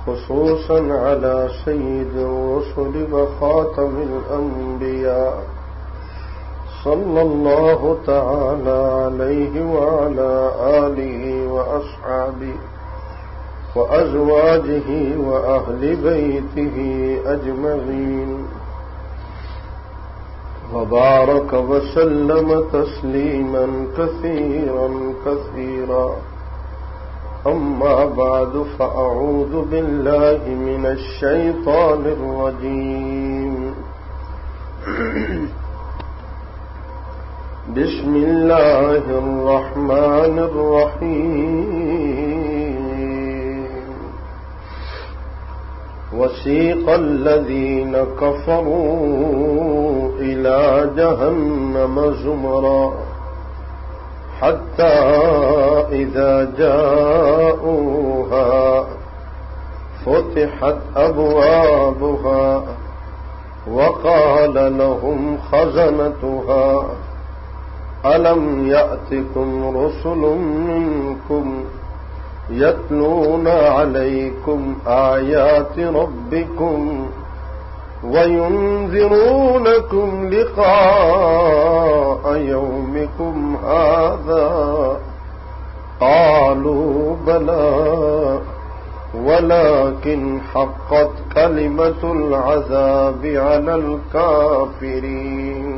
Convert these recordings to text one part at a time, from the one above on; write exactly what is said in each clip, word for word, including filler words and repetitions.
خصوصا على سيد الرسل وخاتم الأنبياء صلى الله تعالى عليه وعلى آله وأصحابه وأزواجه وأهل بيته أجمعين وبارك وسلم تسليما كثيرا كثيرا أما بعد فأعوذ بالله من الشيطان الرجيم بسم الله الرحمن الرحيم وسيق الذين كفروا إلى جهنم زمرا حتى إذا جاءوها فتحت أبوابها وقال لهم خزنتها ألم يأتكم رسل منكم يتلون عليكم آيات ربكم وينذرونكم لقاء يومكم هذا قالوا بلى ولكن حقت كلمة العذاب على الكافرين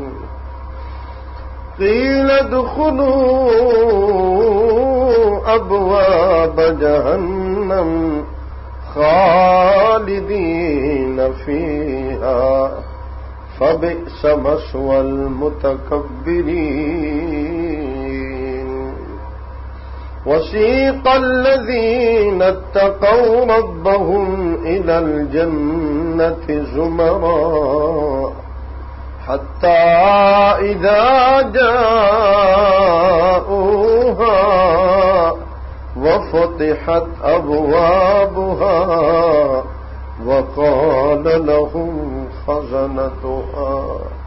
قيل ادخلوا أبواب جهنم خالدين فيها فبئس مثوى المتكبرين وسيق الذين اتقوا ربهم إلى الجنة زمرا حتى إذا جاءوها وفتحت أبوابها وقال لهم خزنتها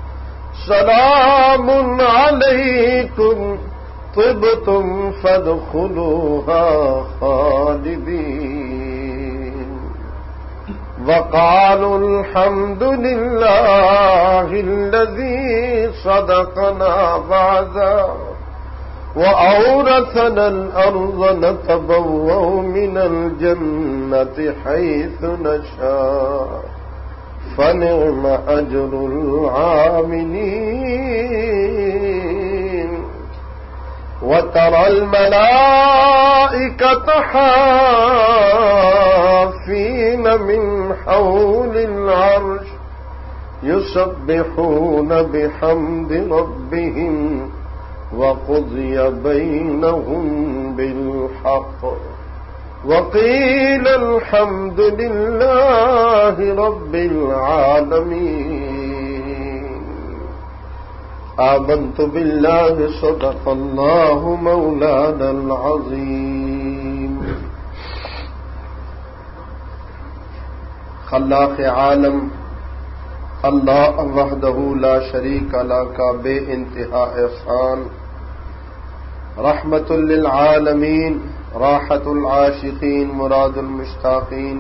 سلام عليكم طبتم فادخلوها خالدين وقالوا الحمد لله الذي صدقنا وعده وأورثنا الأرض نتبوأ من الجنة حيث نشاء فنعم أجر العاملين وترى الملائكة حافين من حول العرش يسبحون بحمد ربهم وقضي بينهم بالحق وقيل الحمد لله رب العالمين آمنت بالله صدق الله مولانا العظيم خلاق عالم اللہ وحدہ لا شریک لہ کا بے انتہا احسان رحمت للعالمین راحت العاشقین مراد المشتاقین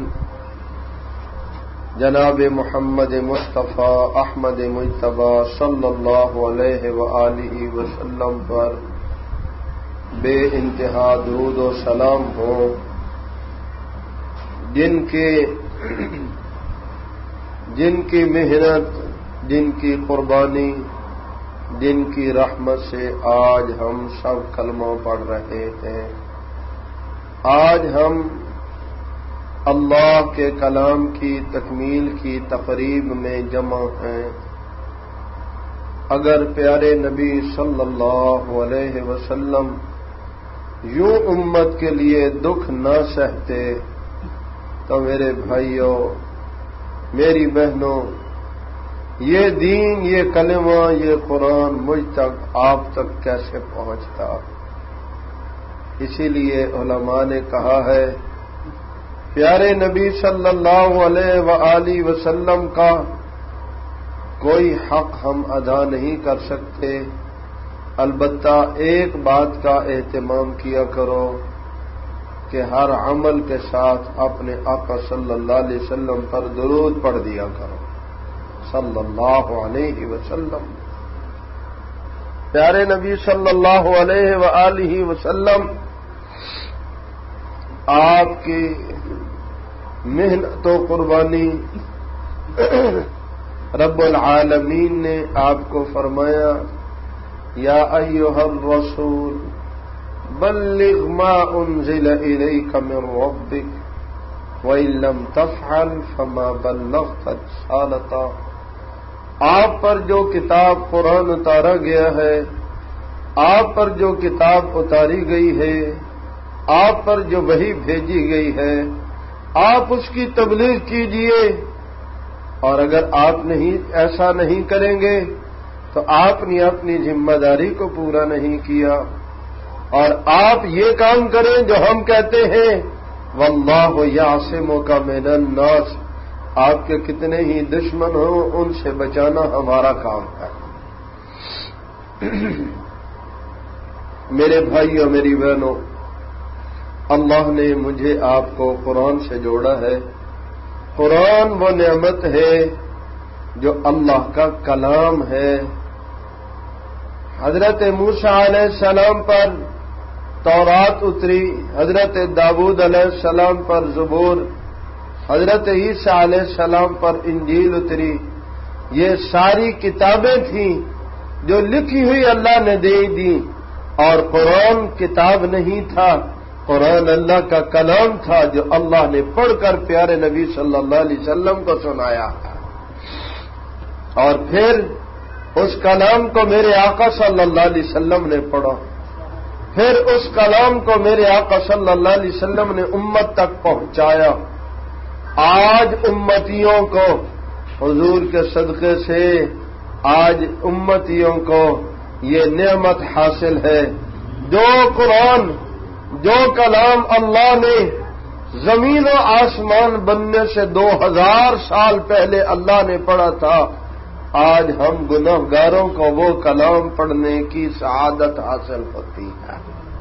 جناب محمد مصطفیٰ احمد مجتبیٰ صلی اللہ علیہ وآلہ وسلم پر بے انتہا درود و سلام ہو، جن کے جن کی محنت، جن کی قربانی، جن کی رحمت سے آج ہم سب کلمہ پڑھ رہے ہیں۔ آج ہم اللہ کے کلام کی تکمیل کی تقریب میں جمع ہیں۔ اگر پیارے نبی صلی اللہ علیہ وسلم یوں امت کے لیے دکھ نہ سہتے تو میرے بھائیوں، میری بہنوں، یہ دین، یہ کلمہ، یہ قرآن مجھ تک، آپ تک کیسے پہنچتا؟ اسی لیے علماء نے کہا ہے پیارے نبی صلی اللہ علیہ وآلہ وسلم کا کوئی حق ہم ادا نہیں کر سکتے، البتہ ایک بات کا اہتمام کیا کرو کہ ہر عمل کے ساتھ اپنے آقا صلی اللہ علیہ وسلم پر درود پڑھ دیا کرو صلی اللہ علیہ وسلم. پیارے نبی صلی اللہ علیہ وآلہ وسلم آپ کی محنت و قربانی رب العالمین نے آپ کو فرمایا یا ایھا الرسول بلغ ما انزل الیک من ربک وان لم تفعل فما بلغت رسالتہ. آپ پر جو کتاب قرآن اتارا گیا ہے، آپ پر جو کتاب اتاری گئی ہے، آپ پر جو وحی بھیجی گئی ہے، آپ اس کی تبلیغ کیجئے. اور اگر آپ نہیں ایسا نہیں کریں گے تو آپ نے اپنی ذمہ داری کو پورا نہیں کیا. اور آپ یہ کام کریں جو ہم کہتے ہیں واللہ یعصمک من الناس، آپ کے کتنے ہی دشمن ہوں ان سے بچانا ہمارا کام ہے. میرے بھائیوں میری بہنوں، اللہ نے مجھے آپ کو قرآن سے جوڑا ہے. قرآن وہ نعمت ہے جو اللہ کا کلام ہے. حضرت موسیٰ علیہ السلام پر تورات اتری، حضرت داؤد علیہ السلام پر زبور، حضرت عیسیٰ علیہ السلام پر انجیل اتری. یہ ساری کتابیں تھیں جو لکھی ہوئی اللہ نے دے دی، اور قرآن کتاب نہیں تھا، قرآن اللہ کا کلام تھا جو اللہ نے پڑھ کر پیارے نبی صلی اللہ علیہ وسلم کو سنایا. اور پھر اس کلام کو میرے آقا صلی اللہ علیہ وسلم نے پڑھا، پھر اس کلام کو میرے آقا صلی اللہ علیہ وسلم نے امت تک پہنچایا. آج امتیوں کو حضور کے صدقے سے آج امتیوں کو یہ نعمت حاصل ہے. جو قرآن، جو کلام اللہ نے زمین و آسمان بننے سے دو ہزار سال پہلے اللہ نے پڑھا تھا، آج ہم گنہگاروں کو وہ کلام پڑھنے کی سعادت حاصل ہوتی ہے.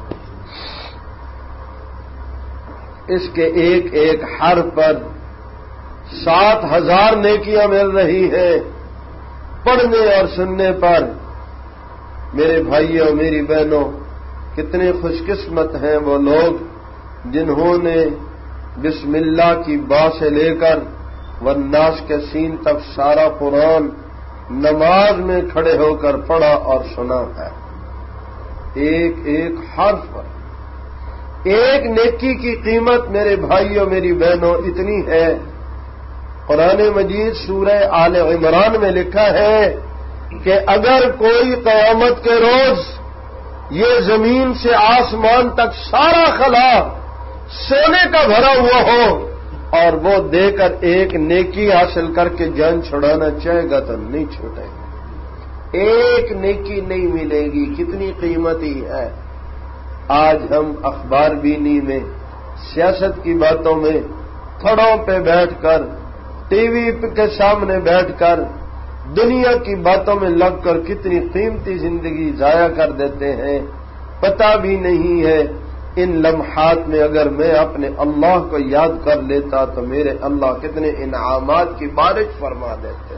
اس کے ایک ایک حرف پر سات ہزار نیکیاں مل رہی ہیں پڑھنے اور سننے پر. میرے بھائیوں میری بہنوں، کتنے خوش قسمت ہیں وہ لوگ جنہوں نے بسم اللہ کی با سے لے کر والناس کے سین تک سارا قرآن نماز میں کھڑے ہو کر پڑھا اور سنا ہے. ایک ایک حرف پر ایک نیکی کی قیمت میرے بھائیوں میری بہنوں اتنی ہے. قرآن مجید سورہ آل عمران میں لکھا ہے کہ اگر کوئی قیامت کے روز یہ زمین سے آسمان تک سارا خلا سونے کا بھرا ہوا ہو اور وہ دے کر ایک نیکی حاصل کر کے جان چھڑانا چاہے گا تو نہیں چھوٹے گا. ایک نیکی نہیں ملے گی. کتنی قیمتی ہے. آج ہم اخبار بینی میں، سیاست کی باتوں میں، تھڑوں پہ بیٹھ کر، ٹی وی کے سامنے بیٹھ کر، دنیا کی باتوں میں لگ کر کتنی قیمتی زندگی ضائع کر دیتے ہیں. پتہ بھی نہیں ہے ان لمحات میں اگر میں اپنے اللہ کو یاد کر لیتا تو میرے اللہ کتنے انعامات کی بارش فرما دیتے.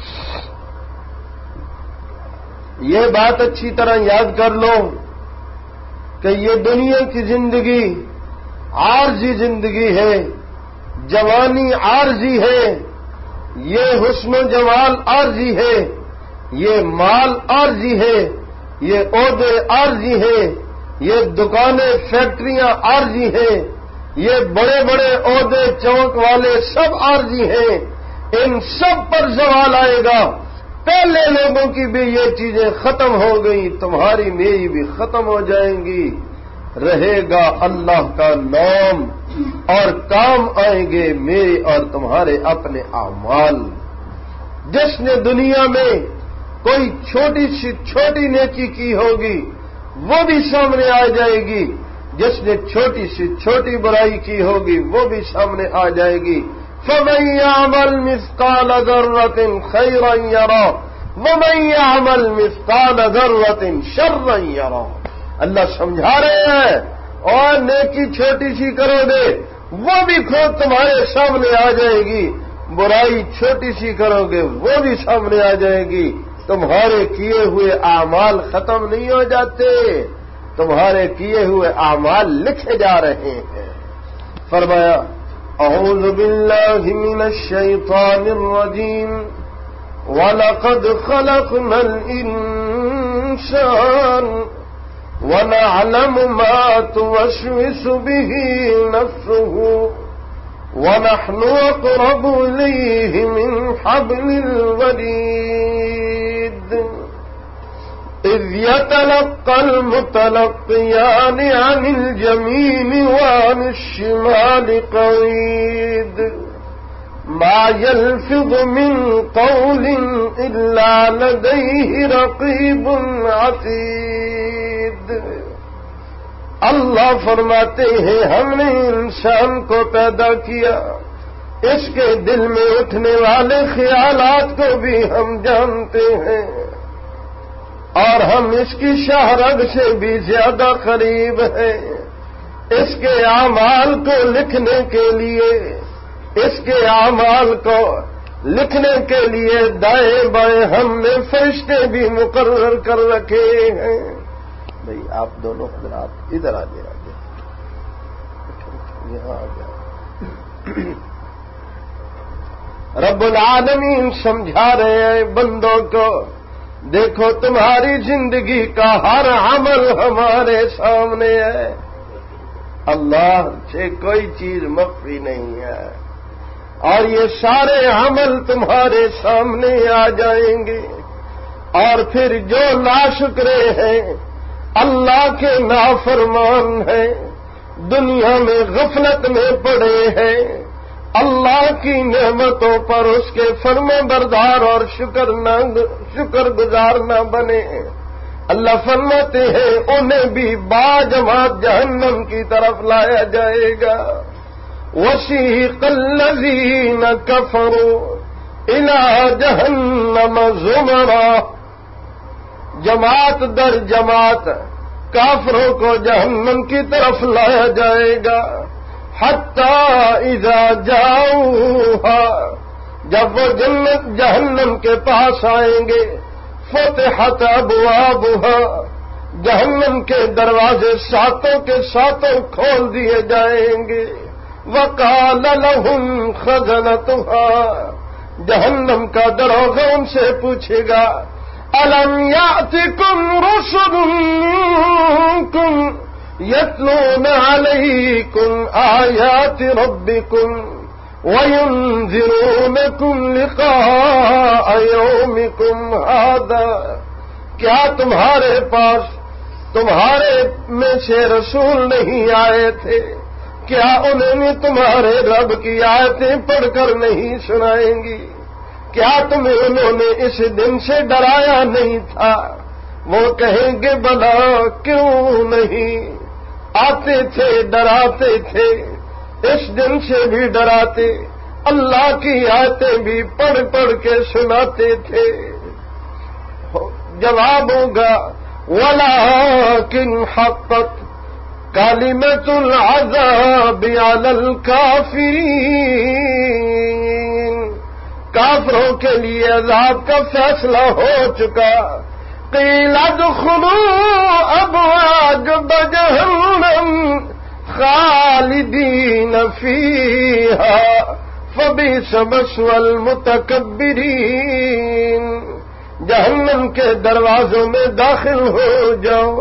یہ بات اچھی طرح یاد کر لو کہ یہ دنیا کی زندگی عارضی زندگی ہے، جوانی عارضی ہے، یہ حسن و جمال عارضی ہے، یہ مال عارضی ہے، یہ عہدے عارضی ہیں، یہ دکانیں فیکٹریاں عارضی ہیں، یہ بڑے بڑے عہدے چونک والے سب عارضی ہیں. ان سب پر زوال آئے گا. پہلے لوگوں کی بھی یہ چیزیں ختم ہو گئی، تمہاری میری بھی ختم ہو جائیں گی. رہے گا اللہ کا نام اور کام آئیں گے میرے اور تمہارے اپنے اعمال. جس نے دنیا میں کوئی چھوٹی سی چھوٹی نیکی کی ہوگی وہ بھی سامنے آ جائے گی، جس نے چھوٹی سی چھوٹی برائی کی ہوگی وہ بھی سامنے آ جائے گی. فَمَن يَعْمَلْ مِثْقَالَ ذَرَّةٍ خَيْرًا يَرَهُ وَمَن يَعْمَلْ مِثْقَالَ ذَرَّةٍ شَرًّا يَرَهُ. اللہ سمجھا رہے ہیں اور نیکی چھوٹی سی کرو گے وہ بھی خود تمہارے سامنے آ جائے گی، برائی چھوٹی سی کرو گے وہ بھی سامنے آ جائے گی۔ تمہارے کیے ہوئے اعمال ختم نہیں ہو جاتے، تمہارے کیے ہوئے اعمال لکھے جا رہے ہیں۔ فرمایا اعوذ باللہ من الشیطان الرجیم وَلَقَدْ خَلَقْنَا الْإِنسَانَ وَنَعْلَمُ مَا تُوَسْوِسُ بِهِ نَفْسُهُ وَنَحْنُ أَقْرَبُ إِلَيْهِ مِنْ حَبْلِ الْوَرِيدِ إِذْ يَتَلَقَّى الْمُتَلَقِّيَانِ عَنِ الْيَمِينِ وَعَنِ الشِّمَالِ قَعِيدٌ مَا يَلْفِظُ مِنْ قَوْلٍ إِلَّا لَدَيْهِ رَقِيبٌ عَتِيدٌ۔ اللہ فرماتے ہیں ہم نے انسان کو پیدا کیا، اس کے دل میں اٹھنے والے خیالات کو بھی ہم جانتے ہیں، اور ہم اس کی شاہ رگ سے بھی زیادہ قریب ہیں۔ اس کے اعمال کو لکھنے کے لیے اس کے اعمال کو لکھنے کے لیے دائیں بائیں ہم نے فرشتے بھی مقرر کر رکھے ہیں۔ بھئی آپ دونوں حضرات ادھر آ جائیں، یہاں آ جائیں۔ رب العالمین سمجھا رہے ہیں بندوں کو، دیکھو تمہاری زندگی کا ہر عمل ہمارے سامنے ہے، اللہ سے کوئی چیز مخفی نہیں ہے، اور یہ سارے عمل تمہارے سامنے آ جائیں گے۔ اور پھر جو ناشکرے ہیں، اللہ کے نافرمان ہیں، دنیا میں غفلت میں پڑے ہیں، اللہ کی نعمتوں پر اس کے فرما بردار اور شکر نہ شکر گزار نہ بنے، اللہ فرماتے ہیں انہیں بھی باجماعت جہنم کی طرف لایا جائے گا۔ وَسِيقَ الَّذِينَ كَفَرُوا إِلَى جَهَنَّمَ زُمَرًا، جماعت در جماعت کافروں کو جہنم کی طرف لایا جائے گا۔ حَتَّى إِذَا جَاءُوهَا، جب وہ جنت جہنم کے پاس آئیں گے، فُتِحَتْ أَبْوَابُهَا، جہنم کے دروازے ساتوں کے ساتوں کھول دیے جائیں گے۔ وَقَالَ لَهُمْ خَزَنَتُهَا، جہنم کا دروغہ ان سے پوچھے گا أَلَمْ يَأْتِكُمْ رُسُلٌ مِّنكُمْ يَتْلُونَ عَلَيْكُمْ آيَاتِ رَبِّكُمْ وَيُنذِرُونَكُمْ لِقَاءَ يَوْمِكُمْ هَٰذَا، کیا تمہارے پاس تمہارے میں سے رسول نہیں آئے تھے؟ کیا انہوں نے تمہارے رب کی آیتیں پڑھ کر نہیں سنائیں گی؟ کیا تمہیں انہوں نے اس دن سے ڈرایا نہیں تھا؟ وہ کہیں گے بلا کیوں نہیں، آتے تھے ڈراتے تھے، اس دن سے بھی ڈراتے، اللہ کی آیتیں بھی پڑھ پڑھ کے سناتے تھے۔ جواب ہوگا وَلَٰكِنْ حَقَّتْ کلمۃ العذاب علی الکافرین، کافروں کے لیے عذاب کا فیصلہ ہو چکا۔ قیل ادخلوا ابواب جہنم خالدین فیہا فبئس مثوى المتکبرین، جہنم کے دروازوں میں داخل ہو جاؤ۔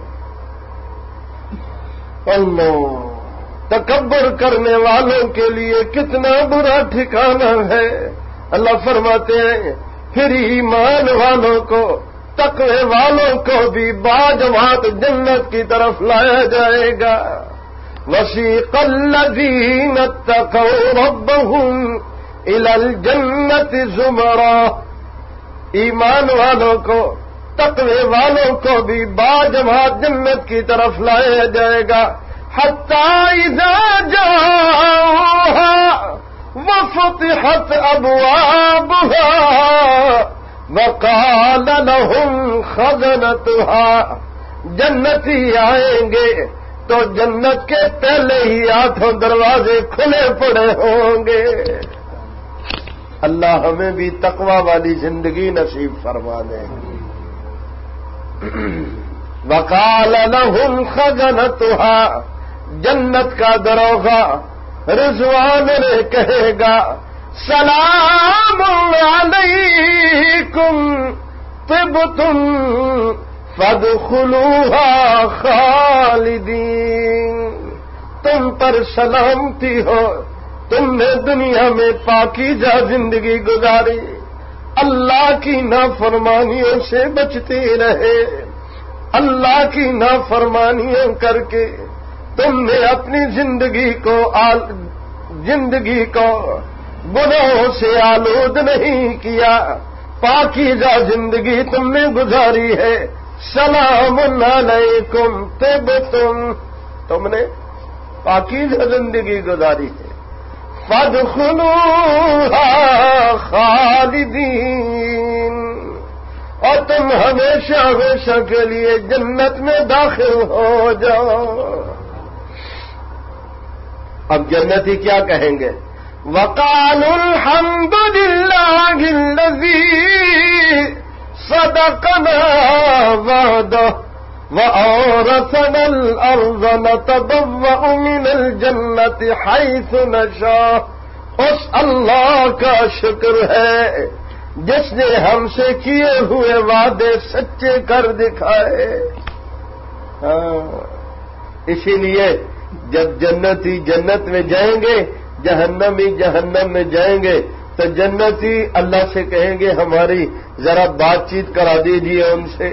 اللہ، تکبر کرنے والوں کے لیے کتنا برا ٹھکانہ ہے۔ اللہ فرماتے ہیں پھر ایمان والوں کو، تقوی والوں کو بھی باجماعت جنت کی طرف لایا جائے گا۔ وَسِيقَ الَّذِينَ اتَّقَوْا رَبَّهُمْ إِلَى الْجَنَّةِ زُمَرًا، ایمان والوں کو، تقوی والوں کو بھی باجماعت جنت کی طرف لایا جائے گا۔ حَتَّى إِذَا جَاءُوهَا وَفُتِحَتْ أَبْوَابُهَا وَقَالَ لَهُمْ خَزَنَتُهَا، جنتی آئیں گے، تو جنت کے پہلے ہی آٹھوں دروازے کھلے پڑے ہوں گے۔ اللہ ہمیں بھی تقوی والی زندگی نصیب فرما دے۔ وقال لهم خزنتها، جنت کا دروغہ رضوان نے کہے گا سلام علیکم طبتم فادخلوها خالدین، تم پر سلامتی ہو، تم نے دنیا میں پاکیزہ زندگی گزاری، اللہ کی نافرمانیوں سے بچتے رہے، اللہ کی نافرمانیاں کر کے تم نے اپنی زندگی کو آل زندگی کو گناہوں سے آلود نہیں کیا، پاکیزہ زندگی تم نے گزاری ہے۔ سلام علیکم طبتم، تم نے پاکیزہ زندگی گزاری ہے۔ فادخلوها خالدین، اور تم ہمیشہ ہمیشہ کے لیے جنت میں داخل ہو جاؤ۔ اب جنتی کیا کہیں گے؟ وقالوا الحمد للہ الذی صدقنا وعدہ وأورثنا الأرض نتبوأ من الجنة حيث نشاء، اس اللہ کا شکر ہے جس نے ہم سے کیے ہوئے وعدے سچے کر دکھائے۔ ہاں، اسی لیے جب جنتی جنت میں جائیں گے، جہنمی جہنم میں جائیں گے، تو جنتی اللہ سے کہیں گے ہماری ذرا بات چیت کرا دیجیے ان سے۔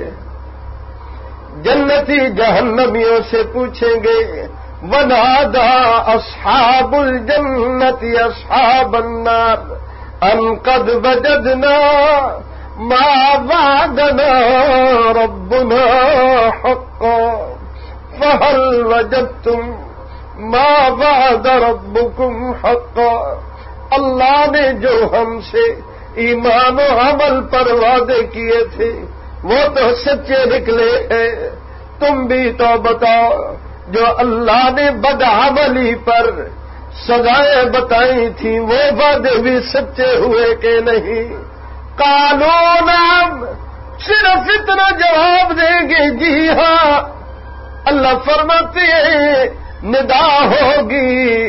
جنتی جہنمیوں سے پوچھیں گے ونادى أصحاب الجنة أصحاب النار أن قد وجدنا ما وعدنا ربنا حقا فهل وجدتم ما وعد ربكم حقا۔ اللہ نے جو ہم سے ایمان و عمل پر وعدے کیے تھے وہ تو سچے نکلے ہیں، تم بھی تو بتاؤ جو اللہ نے بدعملی پر سزائیں بتائی تھیں وہ وعدے بھی سچے ہوئے کہ نہیں؟ قالوا نعم، صرف اتنا جواب دیں گے جی ہاں۔ اللہ فرماتے ہیں ندا ہوگی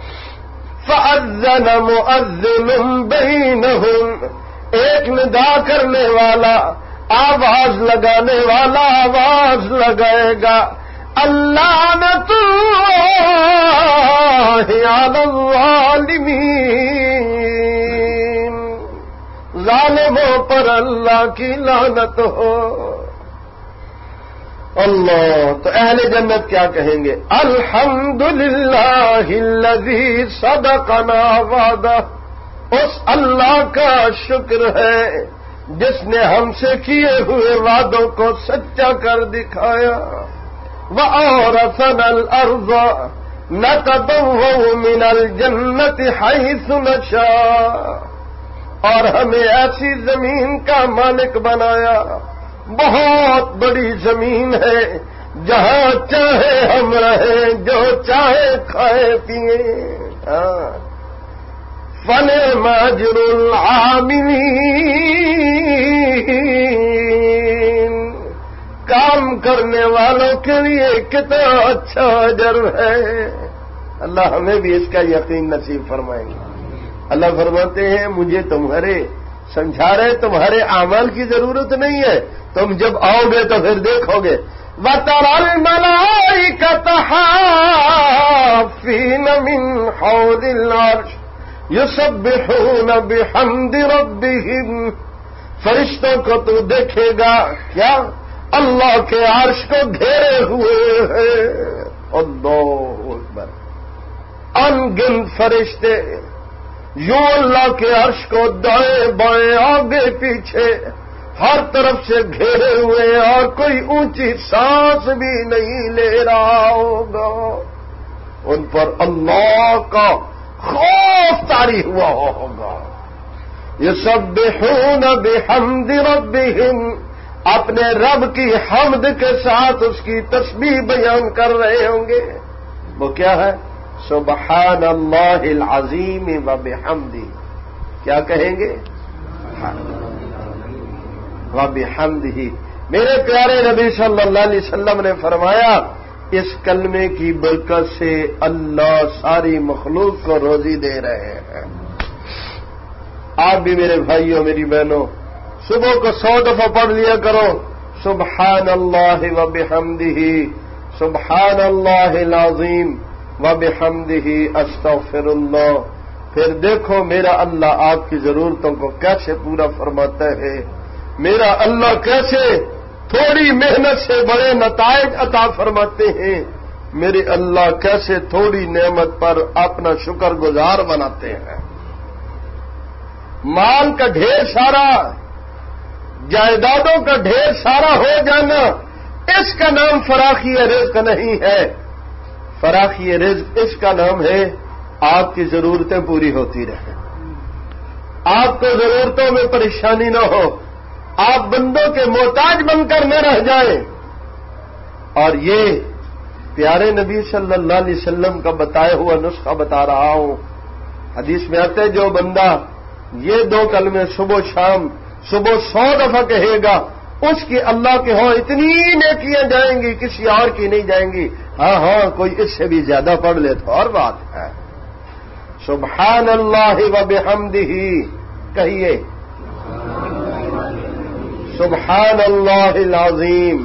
فأذن مؤذن بینہم، ایک ندا کرنے والا آواز لگانے والا آواز لگائے گا اللعنۃ علی الظالمین، ظالموں پر اللہ کی لعنت ہو۔ اللہ، تو اہل جنت کیا کہیں گے؟ الحمدللہ الذی صدقنا وعدہ، اس اللہ کا شکر ہے جس نے ہم سے کیے ہوئے وعدوں کو سچا کر دکھایا۔ وَأَوْرَثَنَا الْأَرْضَ نَتَبَوَّأُ مِنَ الْجَنَّةِ حَيْثُ نَشَاءُ، اور ہمیں ایسی زمین کا مالک بنایا، بہت بڑی زمین ہے جہاں چاہے ہم رہیں، جو چاہے کھائے پیئیں۔ ہاں، فَنِعْمَ أَجْرُ الْعَامِلِينَ، کام کرنے والوں کے لیے کتنا اچھا اجر ہے۔ اللہ ہمیں بھی اس کا یقین نصیب فرمائیں گے۔ اللہ فرماتے ہیں مجھے تمہارے سمجھا رہے تمہارے اعمال کی ضرورت نہیں ہے، تم جب آؤ گے تو پھر دیکھو گے۔ وَتَرَى الْمَلَائِكَةَ حَافِّينَ مِنْ حَوْضِ الْعَرْشِ يُسَبِّحُونَ بِحَمْدِ رَبِّهِمْ، فرشتوں کو تو دیکھے گا کیا اللہ کے عرش کو گھیرے ہوئے ہیں۔ اللہ اکبر، ان گن فرشتے یوں اللہ کے عرش کو دائیں بائیں آگے پیچھے ہر طرف سے گھیرے ہوئے، اور کوئی اونچی سانس بھی نہیں لے رہا ہوگا۔ ان پر اللہ کا خوف طاری ہوا ہوگا۔ یسبحون بحمد ربہم، اپنے رب کی حمد کے ساتھ اس کی تسبیح بیان کر رہے ہوں گے. وہ کیا ہے؟ سبحان اللہ العظیم و بحمدہ. کیا کہیں گے؟ و بحمدہ. میرے پیارے نبی صلی اللہ علیہ وسلم نے فرمایا اس کلمے کی برکت سے اللہ ساری مخلوق کو روزی دے رہے ہیں. آپ بھی میرے بھائیوں میری بہنوں صبح کو سو دفعہ پڑھ لیا کرو سبحان اللہ و بحمدہ سبحان اللہ العظیم و بحمدہ استغفر اللہ. پھر دیکھو میرا اللہ آپ کی ضرورتوں کو کیسے پورا فرماتا ہے. میرا اللہ کیسے تھوڑی محنت سے بڑے نتائج عطا فرماتے ہیں. میرے اللہ کیسے تھوڑی نعمت پر اپنا شکر گزار بناتے ہیں. مال کا ڈھیر سارا، جائیدادوں کا ڈھیر سارا ہو جانا، اس کا نام فراخی رزق نہیں ہے. فراخی رزق اس کا نام ہے آپ کی ضرورتیں پوری ہوتی رہیں، آپ کو ضرورتوں میں پریشانی نہ ہو، آپ بندوں کے محتاج بن کر نہ رہ جائیں. اور یہ پیارے نبی صلی اللہ علیہ وسلم کا بتایا ہوا نسخہ بتا رہا ہوں. حدیث میں آتے جو بندہ یہ دو کلمے صبح شام صبح سو دفعہ کہے گا اس کی اللہ کے ہاں اتنی نیکیاں جائیں گی کسی اور کی نہیں جائیں گی. ہاں ہاں کوئی اس سے بھی زیادہ پڑھ لے تو اور بات ہے. سبحان اللہ و بحمدہ کہیے سبحان اللہ العظیم.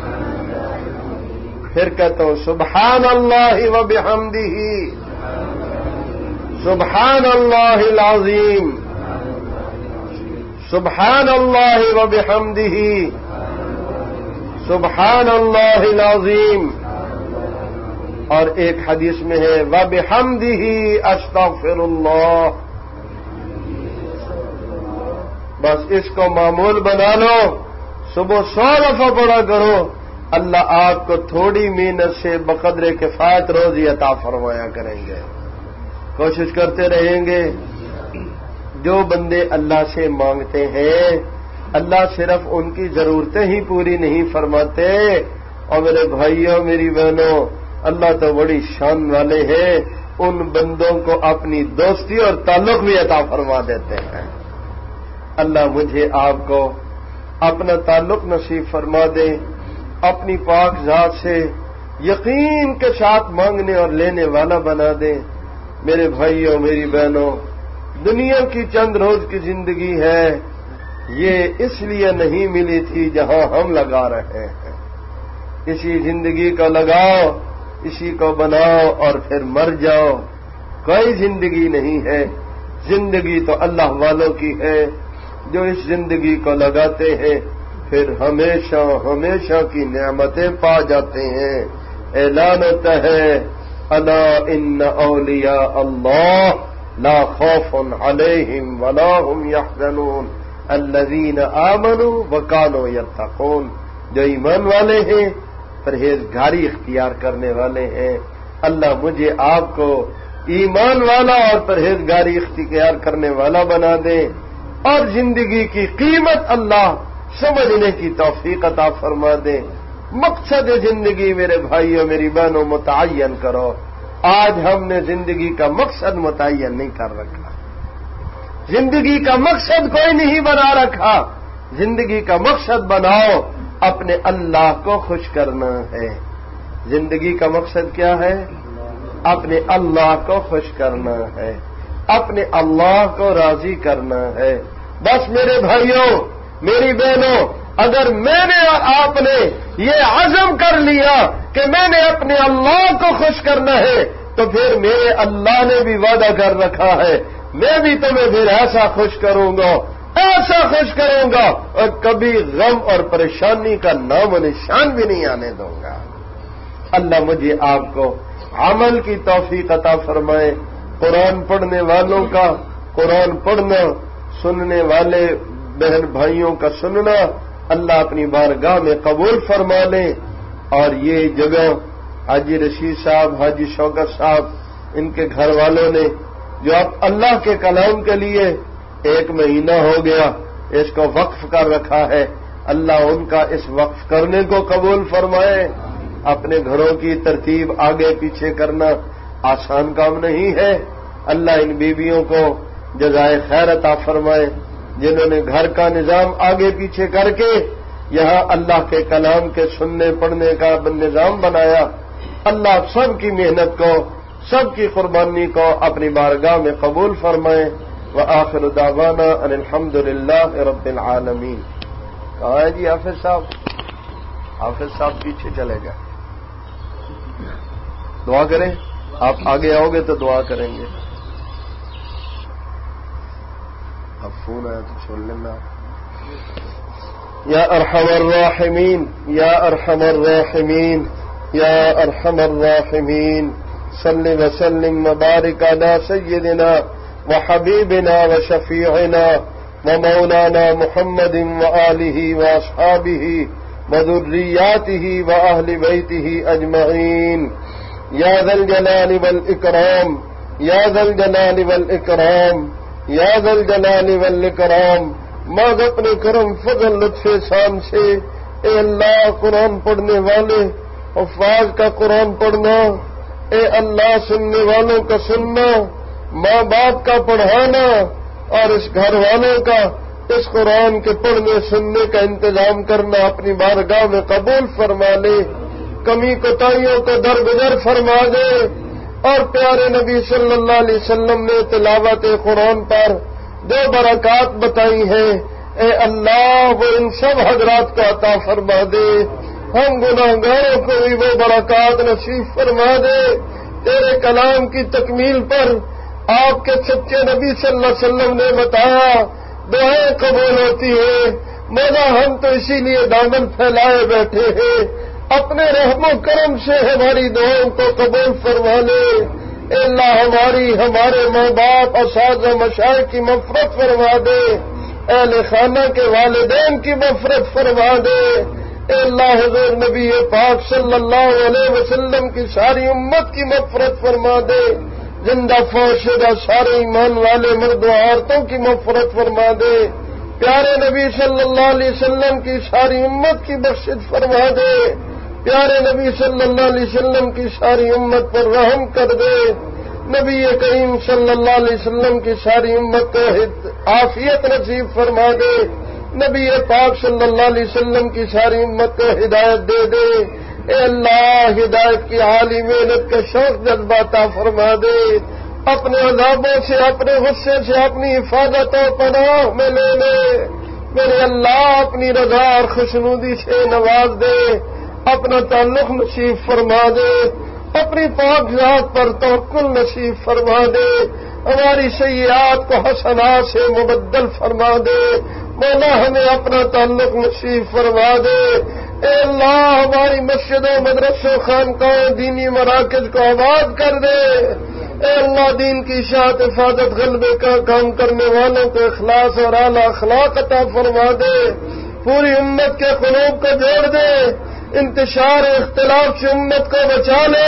پھر کہتا ہوں سبحان اللہ و بحمدہ سبحان اللہ العظیم سبحان اللہ و بحمدہ سبحان اللہ العظیم. اور ایک حدیث میں ہے و بحمدہ استغفر اللہ. بس اس کو معمول بنا لو، صبح سو دفعہ پڑھا کرو، اللہ آپ کو تھوڑی محنت سے بقدر کفایت روزی عطا فرمایا کریں گے. کوشش کرتے رہیں گے. جو بندے اللہ سے مانگتے ہیں اللہ صرف ان کی ضرورتیں ہی پوری نہیں فرماتے. اور میرے بھائیوں میری بہنوں اللہ تو بڑی شان والے ہیں، ان بندوں کو اپنی دوستی اور تعلق بھی عطا فرما دیتے ہیں. اللہ مجھے آپ کو اپنا تعلق نصیب فرما دے، اپنی پاک ذات سے یقین کے ساتھ مانگنے اور لینے والا بنا دے. میرے بھائیوں میری بہنوں دنیا کی چند روز کی زندگی ہے، یہ اس لیے نہیں ملی تھی جہاں ہم لگا رہے ہیں. اسی زندگی کو لگاؤ، اسی کو بناؤ اور پھر مر جاؤ. کوئی زندگی نہیں ہے. زندگی تو اللہ والوں کی ہے جو اس زندگی کو لگاتے ہیں پھر ہمیشہ ہمیشہ کی نعمتیں پا جاتے ہیں. اعلان ہوتا ہے الا ان اولیاء اللہ لا خوف علیہم ولا هم يحزنون الذین آمنوا وکانوا یتقون. جو ایمان والے ہیں پرہیزگاری اختیار کرنے والے ہیں. اللہ مجھے آپ کو ایمان والا اور پرہیزگاری اختیار کرنے والا بنا دے اور زندگی کی قیمت اللہ سمجھنے کی توفیق عطا فرما دے. مقصد زندگی میرے بھائیوں میری بہنوں متعین کرو. آج ہم نے زندگی کا مقصد متعین نہیں کر رکھا، زندگی کا مقصد کوئی نہیں بنا رکھا. زندگی کا مقصد بناؤ اپنے اللہ کو خوش کرنا ہے. زندگی کا مقصد کیا ہے؟ اپنے اللہ کو خوش کرنا ہے، اپنے اللہ کو راضی کرنا ہے. بس میرے بھائیوں میری بہنوں اگر میں نے اور آپ نے یہ عزم کر لیا کہ میں نے اپنے اللہ کو خوش کرنا ہے تو پھر میرے اللہ نے بھی وعدہ کر رکھا ہے میں بھی تمہیں پھر ایسا خوش کروں گا ایسا خوش کروں گا اور کبھی غم اور پریشانی کا نام و نشان بھی نہیں آنے دوں گا. اللہ مجھے آپ کو عمل کی توفیق عطا فرمائے. قرآن پڑھنے والوں کا قرآن پڑھنا، سننے والے بہن بھائیوں کا سننا اللہ اپنی بارگاہ میں قبول فرما لے. اور یہ جگہ حاجی رشید صاحب، حاجی شوکت صاحب، ان کے گھر والوں نے جو اب اللہ کے کلام کے لیے ایک مہینہ ہو گیا اس کو وقف کر رکھا ہے، اللہ ان کا اس وقف کرنے کو قبول فرمائے. اپنے گھروں کی ترتیب آگے پیچھے کرنا آسان کام نہیں ہے. اللہ ان بیویوں کو جزائے خیر عطا فرمائے جنہوں نے گھر کا نظام آگے پیچھے کر کے یہاں اللہ کے کلام کے سننے پڑھنے کا نظام بنایا. اللہ سب کی محنت کو، سب کی قربانی کو اپنی بارگاہ میں قبول فرمائے. وآخر دعوانا ان الحمد للہ رب العالمین. کہاں ہے جی حافظ صاحب؟ حافظ صاحب پیچھے چلے گئے. دعا کریں. آپ آگے آؤ گے تو دعا کریں گے. اب فون آیا تو چھوڑ لینا. یا ارحم الراحمین، یا ارحم الراحمین، یا ارحم الراحمین، صلی وسلم وبارک علی سیدنا وحبیبنا وشفیعنا ومولانا محمد وآلہ واصحابہ وذریاتہ واہل بیتہ اجمعین. یا ذا الجلال والاکرام، یا ذا الجلال والاکرام، یا ذا الجلال والاکرام. مانگ اپنے کرم فضل لطف احسان سے اے اللہ قرآن پڑھنے والے حفاظ کا قرآن پڑھنا، اے اللہ سننے والوں کا سننا، ماں باپ کا پڑھانا اور اس گھر والوں کا اس قرآن کے پڑھنے سننے کا انتظام کرنا اپنی بارگاہ میں قبول فرما لے. کمی کوتاہیوں کو درگزر فرما دے. اور پیارے نبی صلی اللہ علیہ وسلم نے تلاوت قرآن پر دو برکات بتائی ہیں، اے اللہ وہ ان سب حضرات کو عطا فرما دے. ہم گناہگاروں کو بھی وہ برکات نصیب فرما دے. تیرے کلام کی تکمیل پر آپ کے سچے نبی صلی اللہ علیہ وسلم نے بتایا دعائیں قبول ہوتی ہیں. مولا ہم تو اسی لیے دامن پھیلائے بیٹھے ہیں. اپنے رحم و کرم سے ہماری دعاؤں کو قبول فرما لے. اے اللہ ہماری، ہمارے ماں باپ، اساتذہ مشائخ کی مغفرت فرما دے. اہل خانہ کے والدین کی مغفرت فرما دے. اے اللہ حضور نبی پاک صلی اللہ علیہ وسلم کی ساری امت کی مغفرت فرما دے. زندہ فوت شدہ سارے ایمان والے مرد و عورتوں کی مغفرت فرما دے. پیارے نبی صلی اللہ علیہ وسلم کی ساری امت کی بخشش فرما دے. پیارے نبی صلی اللہ علیہ وسلم کی ساری امت پر رحم کر دے. نبی کریم صلی اللہ علیہ وسلم کی ساری امت کو عافیت نصیب فرما دے. نبی پاک صلی اللہ علیہ وسلم کی ساری امت کو ہدایت دے دے. اے اللہ ہدایت کی عالی محنت کا شوق جذبہ عطا فرما دے. اپنے عذابوں سے، اپنے غصے سے اپنی حفاظت و پناہ میں لے لے. میرے اللہ اپنی رضا اور خوشنودی سے نواز دے. اپنا تعلق نصیب فرما دے. اپنی پاک ذات پر توکل نصیب فرما دے. ہماری سیئات کو حسنات سے مبدل فرما دے. مولا ہمیں اپنا تعلق نصیب فرما دے. اے اللہ ہماری مسجدوں، مدرسوں، خانقاہوں، دینی مراکز کو آباد کر دے. اے اللہ دین کی اشاعت، حفاظت، غلبے کا کام کرنے والوں کو اخلاص اور اعلیٰ اخلاق عطا فرما دے. پوری امت کے قلوب کو جوڑ دے. انتشار اختلاف سے امت کو بچا لے.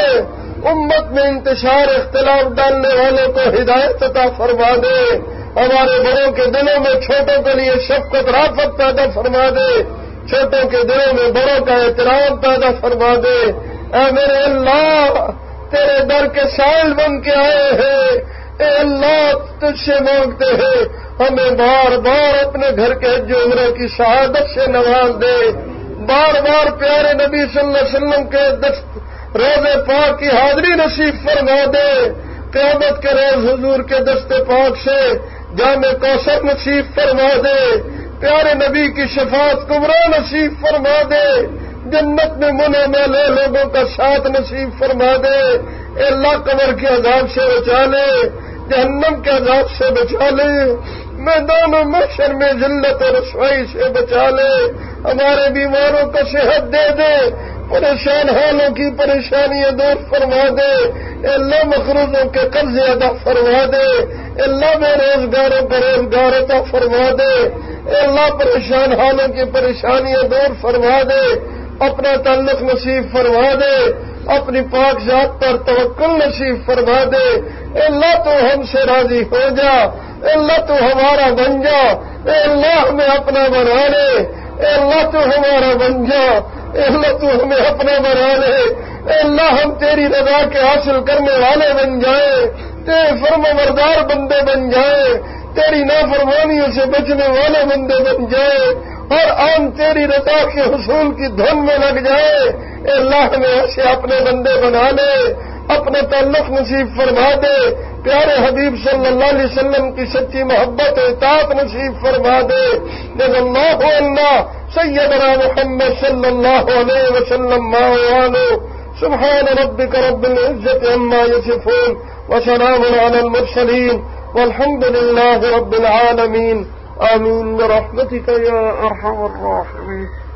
امت میں انتشار اختلاف ڈالنے والوں کو ہدایت عطا فرما دے. ہمارے بڑوں کے دلوں میں چھوٹوں کے لیے شفقت رافت پیدا فرما دے. چھوٹوں کے دلوں میں بڑوں کا احترام پیدا فرما دے. اے میرے اللہ تیرے در کے سائل بن کے آئے ہیں. اے اللہ تجھ سے مانگتے ہیں ہمیں بار بار اپنے گھر کے حج و عمرے کی شہادت سے نواز دے. بار بار پیارے نبی صلی اللہ علیہ وسلم کے دست روزے پاک کی حاضری نصیب فرما دے. قیامت کے روز حضور کے دست پاک سے جام کوثر نصیب فرما دے. پیارے نبی کی شفاعت کبریٰ نصیب فرما دے. جنت میں منع میلے لوگوں کا ساتھ نصیب فرما دے. اے اللہ قبر کے عذاب سے بچا لے. جہنم کے عذاب سے بچا لے. میدان و محشر میں ذلت اور رسوائی سے بچا لے. ہمارے بیماروں کو صحت دے دے. پریشان حالوں کی پریشانیاں دور فرما دے. اے اللہ مقروضوں کے قرض ادا فرما دے. اے اللہ بے روزگاروں کو روزگار عطا فرما دے. اے اللہ پریشان حالوں کی پریشانیاں دور فرما دے. اپنا تعلق نصیب فرما دے. اپنی پاک ذات پر توکل نصیب فرما دے. اے اللہ تو ہم سے راضی ہو جا. اے اللہ تو ہمارا بن جا. اے اللہ ہمیں اپنا بنا لے. اے اللہ تو ہمارا بن جا، اے اللہ تو ہمیں اپنا بنا لے، اے اللہ ہم تیری رضا کے حاصل کرنے والے بن جائیں، تیرے فرما بردار بندے بن جائیں، تیری نافرمانیوں سے بچنے والے بندے بن جائیں، اور عام تیری رضا کے حصول کی دھن میں لگ جائے۔ اے اللہ ہمیں ایسے اپنے بندے بنا لے، اپنا تعلق نصیب فرما دے، پیارے حبیب صلی اللہ علیہ وسلم کی سچی محبت اطاعت نصیب فرما دے۔ جزا اللہ عنا سیدنا محمد صلی اللہ علیہ وسلم ما والو سبحان ربک رب العزت عما یصفون وسلام علی المرسلین والحمد للہ رب العالمین آمین برحمتک یا ارحم الراحمین۔